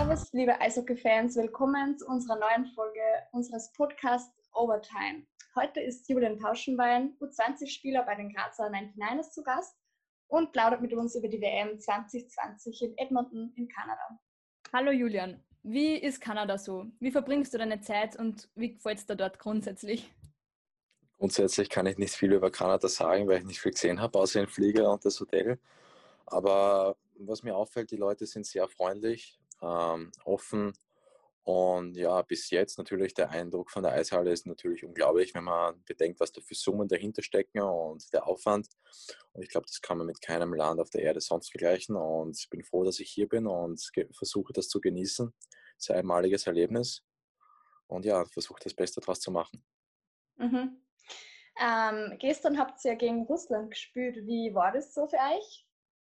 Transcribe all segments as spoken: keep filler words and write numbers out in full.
Servus, liebe Eishockey-Fans, willkommen zu unserer neuen Folge unseres Podcasts Overtime. Heute ist Julian Tauschenbein, U zwanzig-Spieler bei den Grazer neunundneunzigers zu Gast und plaudert mit uns über die W M zwanzig zwanzig in Edmonton in Kanada. Hallo Julian, wie ist Kanada so? Wie verbringst du deine Zeit und wie gefällt es dir dort grundsätzlich? Grundsätzlich kann ich nicht viel über Kanada sagen, weil ich nicht viel gesehen habe, außer den Flieger und das Hotel. Aber was mir auffällt, die Leute sind sehr freundlich, ähm, offen. Und ja, bis jetzt natürlich der Eindruck von der Eishalle ist natürlich unglaublich, wenn man bedenkt, was da für Summen dahinter stecken und der Aufwand. Und ich glaube, das kann man mit keinem Land auf der Erde sonst vergleichen. Und ich bin froh, dass ich hier bin und versuche das zu genießen. Es ist ein einmaliges Erlebnis. Und ja, versuche das Beste daraus zu machen. Mhm. Ähm, gestern habt ihr ja gegen Russland gespielt. Wie war das so für euch?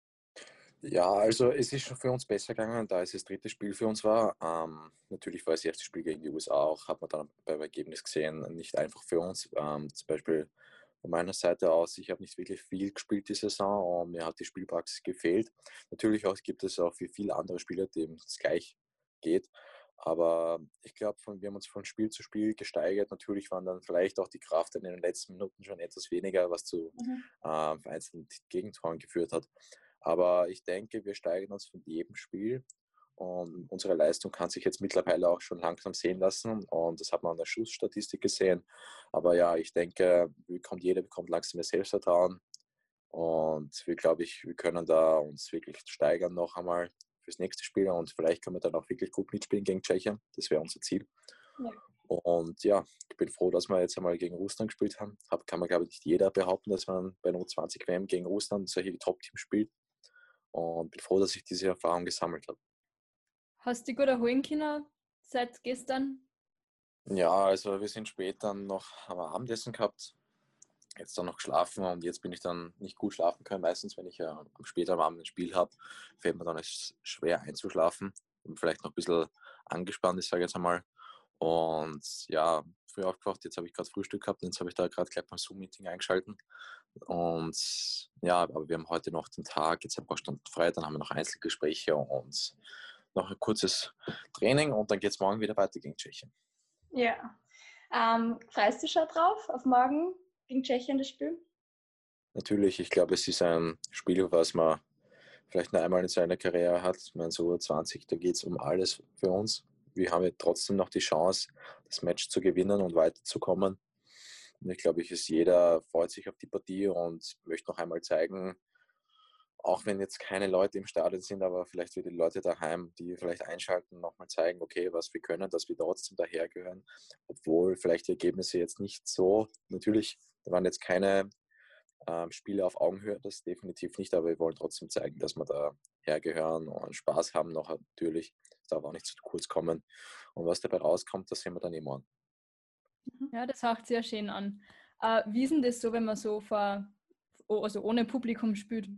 Ja, also es ist schon für uns besser gegangen, da es das dritte Spiel für uns war. Ähm, natürlich war das erste Spiel gegen die U S A auch, hat man dann beim Ergebnis gesehen, nicht einfach für uns. Ähm, zum Beispiel von meiner Seite aus, ich habe nicht wirklich viel gespielt die Saison und mir hat die Spielpraxis gefehlt. Natürlich auch, gibt es auch für viele andere Spieler, denen es gleich geht. Aber ich glaube, wir haben uns von Spiel zu Spiel gesteigert. Natürlich waren dann vielleicht auch die Kraft in den letzten Minuten schon etwas weniger, was zu Mhm. äh, vereinzelten Gegentoren geführt hat. Aber ich denke, wir steigern uns von jedem Spiel und unsere Leistung kann sich jetzt mittlerweile auch schon langsam sehen lassen und das hat man an der Schussstatistik gesehen. Aber ja, ich denke, bekommt, jeder bekommt langsam mehr Selbstvertrauen und wir glaube ich, wir können da uns wirklich steigern noch einmal fürs nächste Spiel und vielleicht können wir dann auch wirklich gut mitspielen gegen Tschechien. Das wäre unser Ziel. Ja. Und ja, ich bin froh, dass wir jetzt einmal gegen Russland gespielt haben. Hab, kann man, glaube ich, nicht jeder behaupten, dass man bei einer U zwanzig W M gegen Russland solche Top-Teams spielt. Und bin froh, dass ich diese Erfahrung gesammelt habe. Hast du dich gut erholen können seit gestern? Ja, also wir sind spät dann noch am Abendessen gehabt, jetzt dann noch geschlafen und jetzt bin ich dann nicht gut schlafen können. Meistens, wenn ich ja später am Abend ein Spiel habe, fällt mir dann es schwer einzuschlafen und vielleicht noch ein bisschen angespannt ist, sage ich jetzt einmal. Und ja, früh aufgewacht, jetzt habe ich gerade Frühstück gehabt und jetzt habe ich da gerade gleich mein Zoom-Meeting eingeschalten. Und ja, aber wir haben heute noch den Tag, jetzt ein paar Stunden frei, dann haben wir noch Einzelgespräche und noch ein kurzes Training und dann geht es morgen wieder weiter gegen Tschechien. Ja. Ähm, freust du schon drauf, auf morgen gegen Tschechien das Spiel? Natürlich, ich glaube, es ist ein Spiel, was man vielleicht nur einmal in seiner Karriere hat. Ich meine, so U zwanzig, da geht es um alles für uns. Wir haben ja trotzdem noch die Chance, das Match zu gewinnen und weiterzukommen. Und ich glaube, ich ist jeder freut sich auf die Partie und möchte noch einmal zeigen, auch wenn jetzt keine Leute im Stadion sind, aber vielleicht für die Leute daheim, die vielleicht einschalten, nochmal zeigen, okay, was wir können, dass wir trotzdem dahergehören, obwohl vielleicht die Ergebnisse jetzt nicht so, natürlich waren jetzt keine ähm, Spiele auf Augenhöhe, das definitiv nicht, aber wir wollen trotzdem zeigen, dass wir da hergehören und Spaß haben noch natürlich, darf auch nicht zu kurz kommen und was dabei rauskommt, das sehen wir dann immer an. Ja, das hört sich sehr schön an. Äh, wie ist denn das so, wenn man so vor, also ohne Publikum spielt?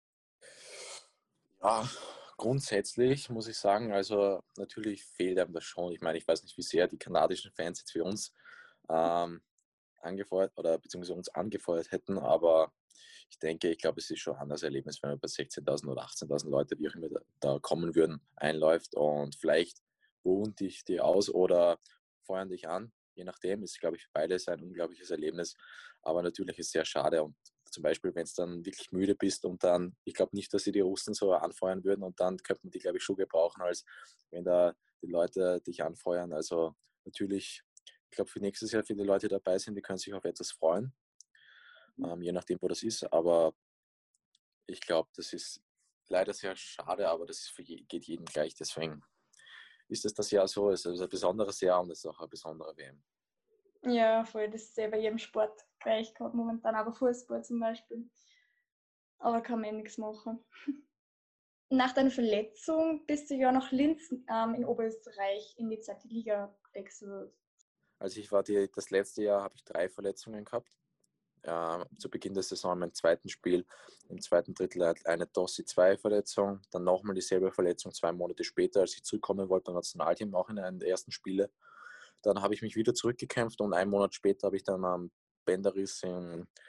Ja, grundsätzlich muss ich sagen, also natürlich fehlt einem das schon. Ich meine, ich weiß nicht, wie sehr die kanadischen Fans jetzt für uns ähm, angefeuert oder beziehungsweise uns angefeuert hätten, aber ich denke, ich glaube, es ist schon ein anderes Erlebnis, wenn man bei sechzehntausend oder achtzehntausend Leute, wie auch immer da, da kommen würden, einläuft und vielleicht ruhen dich die aus oder feuern dich an. Je nachdem ist, glaube ich, beides ein unglaubliches Erlebnis, aber natürlich ist es sehr schade und zum Beispiel, wenn du dann wirklich müde bist und dann, ich glaube nicht, dass sie die Russen so anfeuern würden und dann könnte man die, glaube ich, schon gebrauchen, als wenn da die Leute dich anfeuern. Also natürlich, ich glaube, für nächstes Jahr viele Leute dabei sind, die können sich auf etwas freuen, ähm, je nachdem, wo das ist. Aber ich glaube, das ist leider sehr schade, aber das ist für je, geht jedem gleich. Deswegen ist es das Jahr so, es ist ein besonderes Jahr und es ist auch eine besondere W M. Ja, voll, das ist ja bei jedem Sport gleich gerade momentan, aber Fußball zum Beispiel. Aber kann man eh nichts machen. Nach deiner Verletzung bist du ja nach Linz ähm, in Oberösterreich in die zweite Liga gewechselt. Also ich war die, das letzte Jahr habe ich drei Verletzungen gehabt. Äh, zu Beginn der Saison in meinem zweiten Spiel, im zweiten Drittel eine Tossi zwei Verletzung, dann nochmal dieselbe Verletzung zwei Monate später, als ich zurückkommen wollte beim Nationalteam, auch in einem der ersten Spiele. Dann habe ich mich wieder zurückgekämpft und einen Monat später habe ich dann am Bänderriss im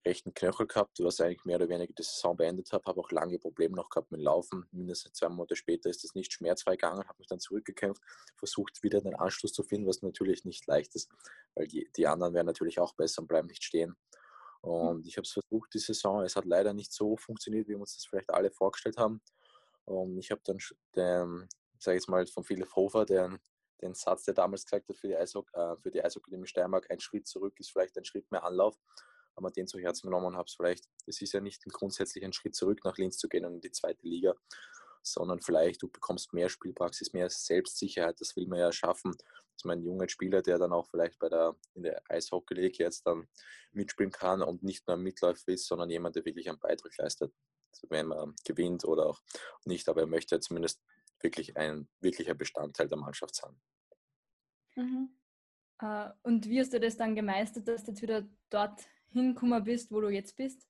rechten Knöchel gehabt, was eigentlich mehr oder weniger die Saison beendet habe. Habe auch lange Probleme noch gehabt mit dem Laufen. Mindestens zwei Monate später ist das nicht schmerzfrei gegangen, habe mich dann zurückgekämpft, versucht wieder den Anschluss zu finden, was natürlich nicht leicht ist, weil die, die anderen werden natürlich auch besser und bleiben nicht stehen. Und ich habe es versucht, die Saison. Es hat leider nicht so funktioniert, wie wir uns das vielleicht alle vorgestellt haben. Und ich habe dann den, sage ich jetzt mal, von Philipp Hofer, den, den Satz, der damals gesagt hat, für die, Eishockey, äh, für die Eishockey Steiermark, ein Schritt zurück ist vielleicht ein Schritt mehr Anlauf. Haben wir den zu Herzen genommen und habe es vielleicht, es ist ja nicht grundsätzlich ein Schritt zurück nach Linz zu gehen und in die zweite Liga, sondern vielleicht du bekommst mehr Spielpraxis, mehr Selbstsicherheit, das will man ja schaffen, dass man einen jungen Spieler, der dann auch vielleicht bei der, in der Eishockey League jetzt dann mitspielen kann und nicht nur ein Mitläufer ist, sondern jemand, der wirklich einen Beitrag leistet, also wenn man gewinnt oder auch nicht, aber er möchte ja zumindest wirklich ein wirklicher Bestandteil der Mannschaft sein. Mhm. Uh, und wie hast du das dann gemeistert, dass du jetzt wieder dort hingekommen bist, wo du jetzt bist?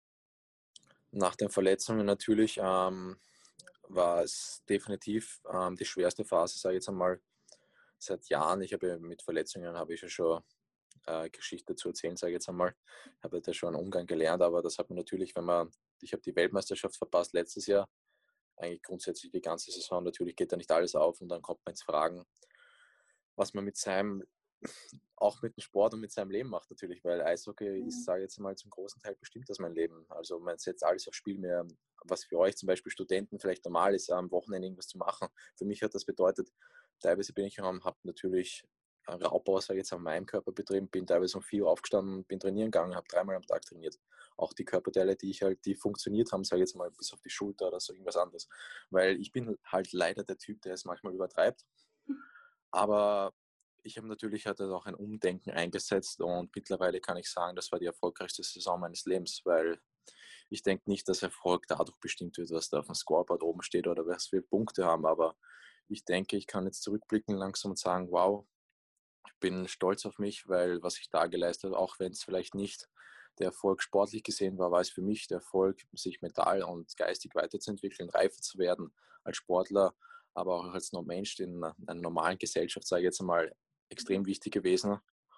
Nach den Verletzungen natürlich ähm, war es definitiv ähm, die schwerste Phase, sage ich jetzt einmal, seit Jahren. Ich habe mit Verletzungen habe ich ja schon äh, Geschichte zu erzählen, sage ich jetzt einmal. Ich habe da schon einen Umgang gelernt, aber das hat man natürlich, wenn man, ich habe die Weltmeisterschaft verpasst letztes Jahr, eigentlich grundsätzlich die ganze Saison, natürlich geht da nicht alles auf und dann kommt man ins Fragen, was man mit seinem, auch mit dem Sport und mit seinem Leben macht natürlich, weil Eishockey Mhm. ist, sage ich jetzt mal, zum großen Teil bestimmt das mein Leben. Also man setzt alles aufs Spiel mehr, was für euch zum Beispiel Studenten vielleicht normal ist, am Wochenende irgendwas zu machen. Für mich hat das bedeutet, teilweise bin ich, habe natürlich Raubbau, sage ich jetzt, an meinem Körper betrieben, bin teilweise um vier Uhr aufgestanden, bin trainieren gegangen, habe dreimal am Tag trainiert. Auch die Körperteile, die ich halt, die funktioniert haben, sage ich jetzt mal, bis auf die Schulter oder so irgendwas anderes. Weil ich bin halt leider der Typ, der es manchmal übertreibt. Aber ich habe natürlich halt auch ein Umdenken eingesetzt und mittlerweile kann ich sagen, das war die erfolgreichste Saison meines Lebens, weil ich denke nicht, dass Erfolg dadurch bestimmt wird, was da auf dem Scoreboard oben steht oder was wir Punkte haben, aber ich denke, ich kann jetzt zurückblicken langsam und sagen, wow, ich bin stolz auf mich, weil was ich da geleistet habe, auch wenn es vielleicht nicht der Erfolg sportlich gesehen war, war es für mich der Erfolg, sich mental und geistig weiterzuentwickeln, reifer zu werden als Sportler, aber auch als Mensch in einer normalen Gesellschaft, sage ich jetzt einmal, extrem wichtig gewesen.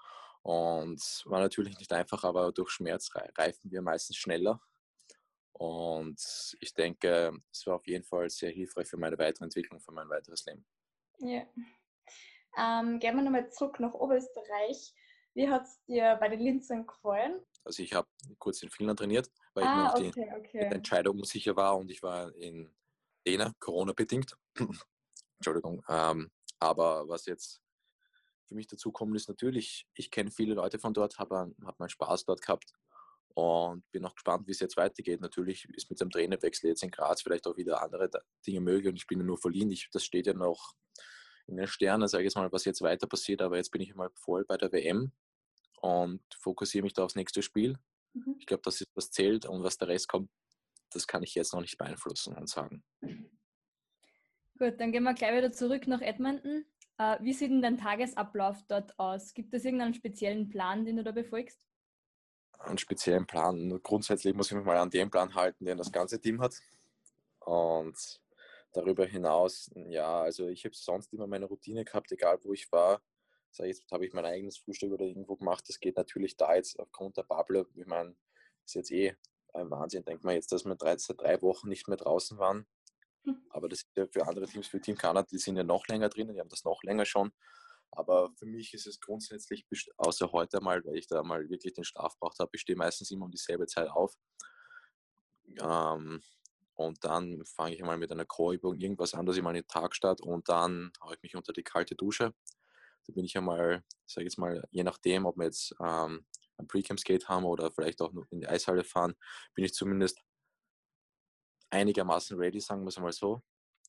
Und war natürlich nicht einfach, aber durch Schmerz reifen wir meistens schneller. Und ich denke, es war auf jeden Fall sehr hilfreich für meine weitere Entwicklung, für mein weiteres Leben. Ja. Ähm, gehen wir nochmal zurück nach Oberösterreich. Wie hat es dir bei den Linzern gefallen? Also ich habe kurz in Finnland trainiert, weil ich mir Ah, noch die okay, okay. Entscheidung unsicher war und ich war in Jena, Corona-bedingt. Entschuldigung. Ähm, aber was jetzt für mich dazu kommt, ist natürlich, ich kenne viele Leute von dort, habe hab meinen Spaß dort gehabt und bin auch gespannt, wie es jetzt weitergeht. Natürlich ist mit dem Trainerwechsel jetzt in Graz vielleicht auch wieder andere Dinge möglich und ich bin ja nur verliehen. Ich, das steht ja noch in den Sternen, sage ich jetzt mal, was jetzt weiter passiert, aber jetzt bin ich mal voll bei der W M und fokussiere mich da aufs nächste Spiel. Mhm. Ich glaube, das ist, was zählt und was der Rest kommt, das kann ich jetzt noch nicht beeinflussen und sagen. Gut, dann gehen wir gleich wieder zurück nach Edmonton. Uh, wie sieht denn dein Tagesablauf dort aus? Gibt es irgendeinen speziellen Plan, den du da befolgst? Einen speziellen Plan. Nur grundsätzlich muss ich mich mal an den Plan halten, den das ganze Team hat. Und darüber hinaus, ja, also ich habe sonst immer meine Routine gehabt, egal wo ich war. Sag ich, jetzt habe ich mein eigenes Frühstück oder irgendwo gemacht. Das geht natürlich da jetzt aufgrund der Bubble. Ich meine, das ist jetzt eh ein Wahnsinn. Denkt man jetzt, dass wir drei, seit drei Wochen nicht mehr draußen waren. Aber das ist ja für andere Teams, für Team Kanada, die sind ja noch länger drinnen, die haben das noch länger schon. Aber für mich ist es grundsätzlich, außer heute mal, weil ich da mal wirklich den Schlaf braucht habe, ich stehe meistens immer um dieselbe Zeit auf. Ähm, und dann fange ich mal mit einer Core-Übung irgendwas an, dass ich mal den Tag starte und dann haue ich mich unter die kalte Dusche. Da bin ich einmal, sage ich jetzt mal, je nachdem, ob wir jetzt ähm, ein Pre-Camp-Skate haben oder vielleicht auch noch in die Eishalle fahren, bin ich zumindest einigermaßen ready, sagen wir es mal so.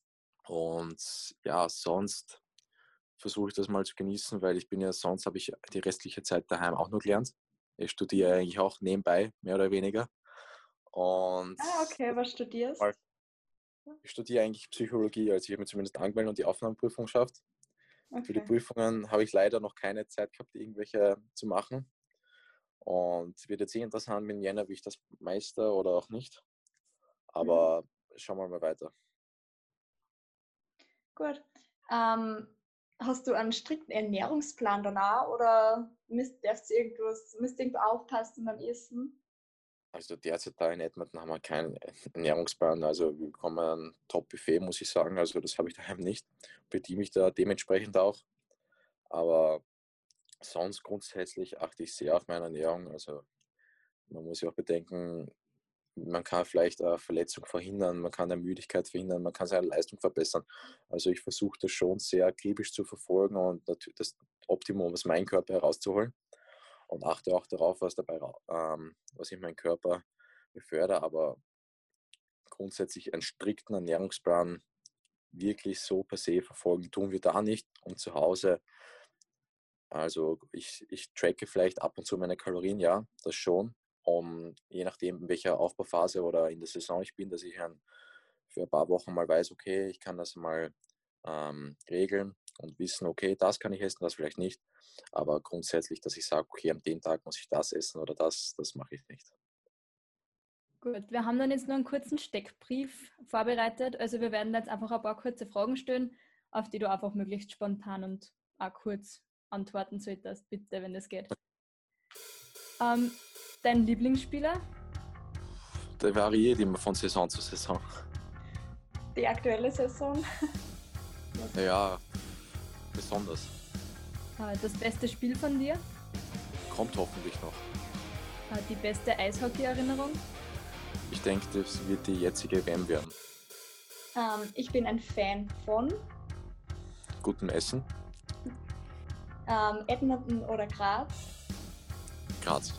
Und ja, sonst versuche ich das mal zu genießen, weil ich bin ja, sonst habe ich die restliche Zeit daheim auch noch gelernt. Ich studiere eigentlich auch nebenbei, mehr oder weniger. Und Ah, okay, was studierst? ich studiere eigentlich Psychologie, also ich habe mich zumindest angemeldet und die Aufnahmeprüfung geschafft. Okay. Für die Prüfungen habe ich leider noch keine Zeit gehabt, irgendwelche zu machen. Und es wird jetzt eh interessant mit Jänner, wie ich das meister oder auch nicht. Aber mhm. schauen wir mal weiter. Gut. Ähm, hast du einen strikten Ernährungsplan danach oder müsst, darfst du irgendwas, müsst irgendwo aufpassen beim Essen? Also derzeit da in Edmonton haben wir keinen Ernährungsplan. Also wir bekommen ein Top-Buffet, muss ich sagen. Also das habe ich daheim nicht. Bediene mich da dementsprechend auch. Aber sonst grundsätzlich achte ich sehr auf meine Ernährung. Also man muss ja auch bedenken, man kann vielleicht eine Verletzung verhindern, man kann eine Müdigkeit verhindern, man kann seine Leistung verbessern. Also ich versuche das schon sehr akribisch zu verfolgen und das Optimum aus meinem Körper herauszuholen und achte auch darauf, was dabei, ähm, was ich meinen Körper befördere. Aber grundsätzlich einen strikten Ernährungsplan wirklich so per se verfolgen tun wir da nicht. Und zu Hause, also ich, ich tracke vielleicht ab und zu meine Kalorien, ja, das schon. Um, je nachdem, in welcher Aufbauphase oder in der Saison ich bin, dass ich ein, für ein paar Wochen mal weiß, okay, ich kann das mal ähm, regeln und wissen, okay, das kann ich essen, das vielleicht nicht. Aber grundsätzlich, dass ich sage, okay, an dem Tag muss ich das essen oder das, das mache ich nicht. Gut, wir haben dann jetzt nur einen kurzen Steckbrief vorbereitet. Also wir werden jetzt einfach ein paar kurze Fragen stellen, auf die du einfach möglichst spontan und auch kurz antworten solltest, bitte, wenn das geht. Ähm, dein Lieblingsspieler? Der variiert immer von Saison zu Saison. Die aktuelle Saison? Ja, besonders. Äh, das beste Spiel von dir? Kommt hoffentlich noch. Äh, die beste Eishockey-Erinnerung? Ich denke, das wird die jetzige W M werden. Ähm, ich bin ein Fan von Gutem Essen. ähm, Edmonton oder Graz. Graz.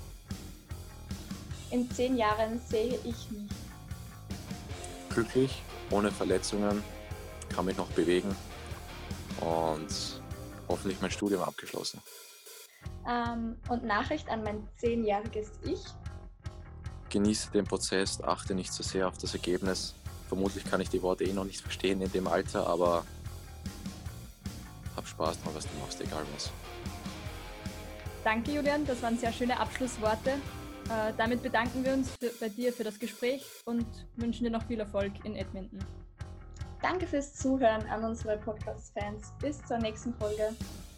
In zehn Jahren sehe ich mich Glücklich, ohne Verletzungen, kann mich noch bewegen und hoffentlich mein Studium abgeschlossen. ähm, und Nachricht an mein zehnjähriges Ich. Genieße den Prozess, achte nicht so sehr auf das Ergebnis. Vermutlich kann ich die Worte eh noch nicht verstehen in dem Alter, aber hab Spaß dran, was du machst, egal was. Danke, Julian, das waren sehr schöne Abschlussworte. Äh, damit bedanken wir uns für, bei dir für das Gespräch und wünschen dir noch viel Erfolg in Edmonton. Danke fürs Zuhören an unsere Podcast-Fans. Bis zur nächsten Folge.